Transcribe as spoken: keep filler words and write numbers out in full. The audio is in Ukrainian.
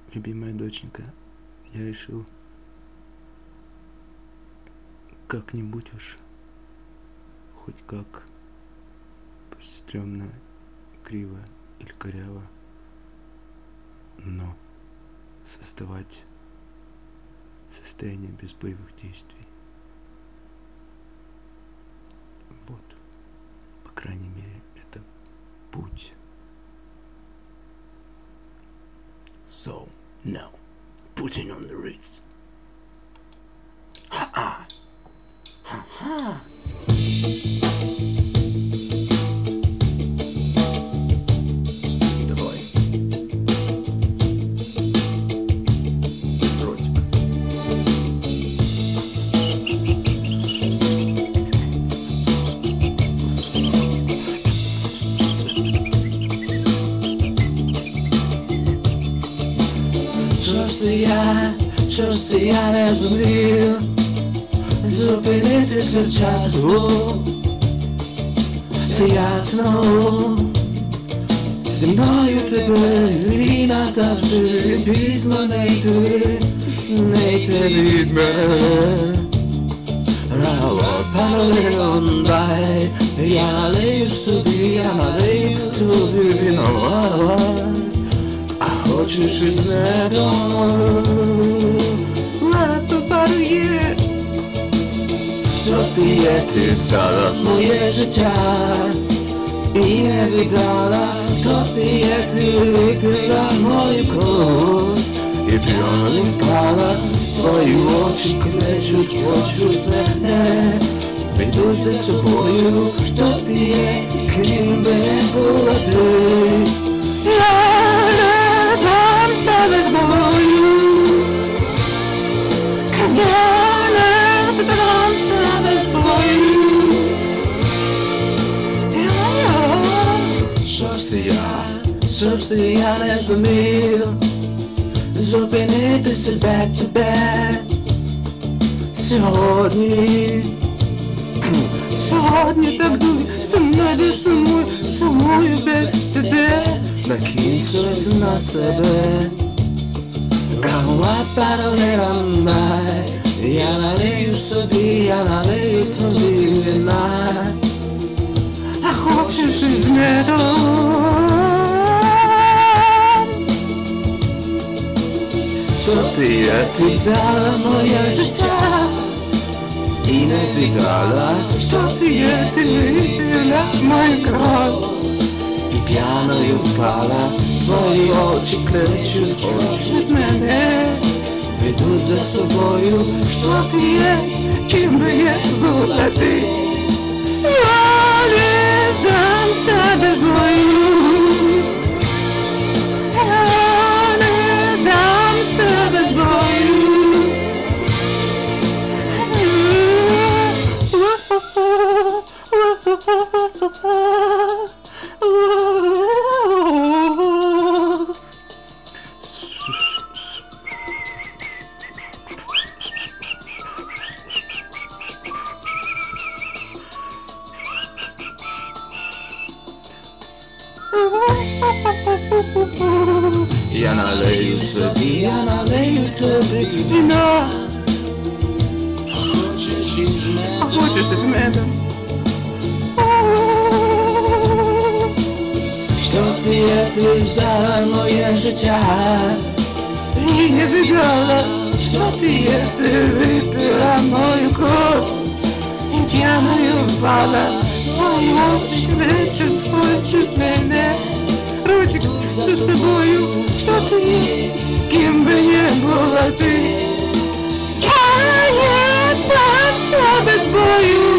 Любимая доченька, я решил как-нибудь уж, хоть как, пусть стрёмно, криво или коряво, но создавать состояние без боевых действий. Вот, по крайней мере, это путь. So, now, putting on the Ritz. Ha-ha! Ha-ha! Давай. Ротик. Щось я, щось я не зумів зупинити серця, це ясно. Зі мною тебе і назавжди, пізно не йти, не йти від мене. Рало палилон дай, я налию собі, я налию тобі вино. Хочеш із медом, лето є, то ти є, ти взяла моє життя і не віддала, то ти є, ти випила мою кров і п'яно впала, твої очі кличуть, хочуть мене, ведуть за собою, то ти є, ким би не була ти. Без бою, кам'яне танця без бою. Що ж я, що ж я не зумів зупинити себе тебе сьогодні. Сьогодні так дуй, сумую, сумую, сумую без тебе. Накінчилась на себе. Рауа паролерамай, я налию собі, я налию тобі вина. А хочеш із медом, то ти є, ти взяла моє життя і не віддала, то ти є, ти випила мою кров і п'яною впала. Твої очі кличуть, хочуть мене, ведуть за собою, хто ти є, ким би не була ти. Я не здамся без бою, я не здамся без бою. Я налию собі, я налию тобі вина. А хочеш із медом? Що ти є, ти взяла моє життя і не віддала, що ти є, ти випила мою кров і п'яною впала. Твої очі кличуть, хочуть мене, ротик за собою, що ти є, ким би не була ти. Я не здамся без бою.